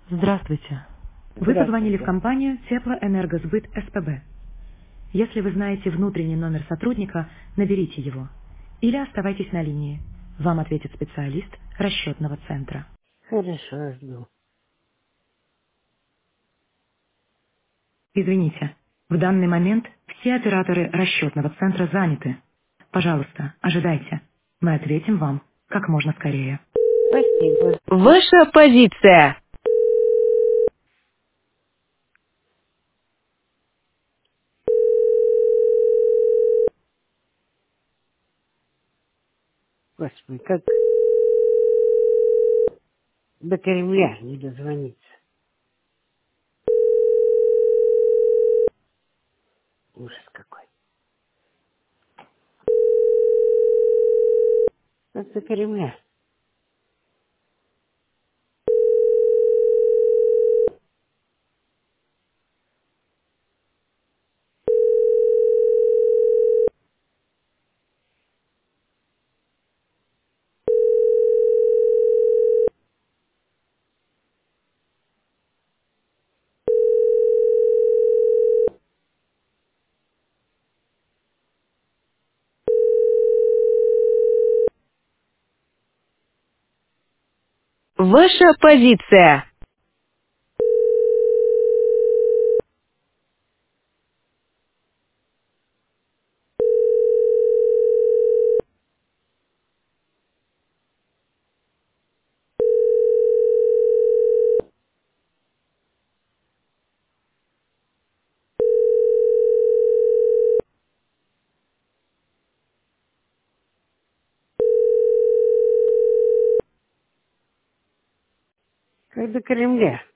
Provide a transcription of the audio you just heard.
Здравствуйте. Вы позвонили в Здравствуйте. компанию Теплоэнергосбыт СПБ. Если вы знаете внутренний номер сотрудника, наберите его. Или оставайтесь на линии. Вам ответит специалист расчетного центра. Хорошо, жду. Извините, в данный момент все операторы расчетного центра заняты. Пожалуйста, ожидайте. Мы ответим вам как можно скорее. Спасибо. Ваша позиция. Господи, как до Кремля не дозвониться. Ужас какой. Как до Кремля. Ваша позиция. Как до Кремля.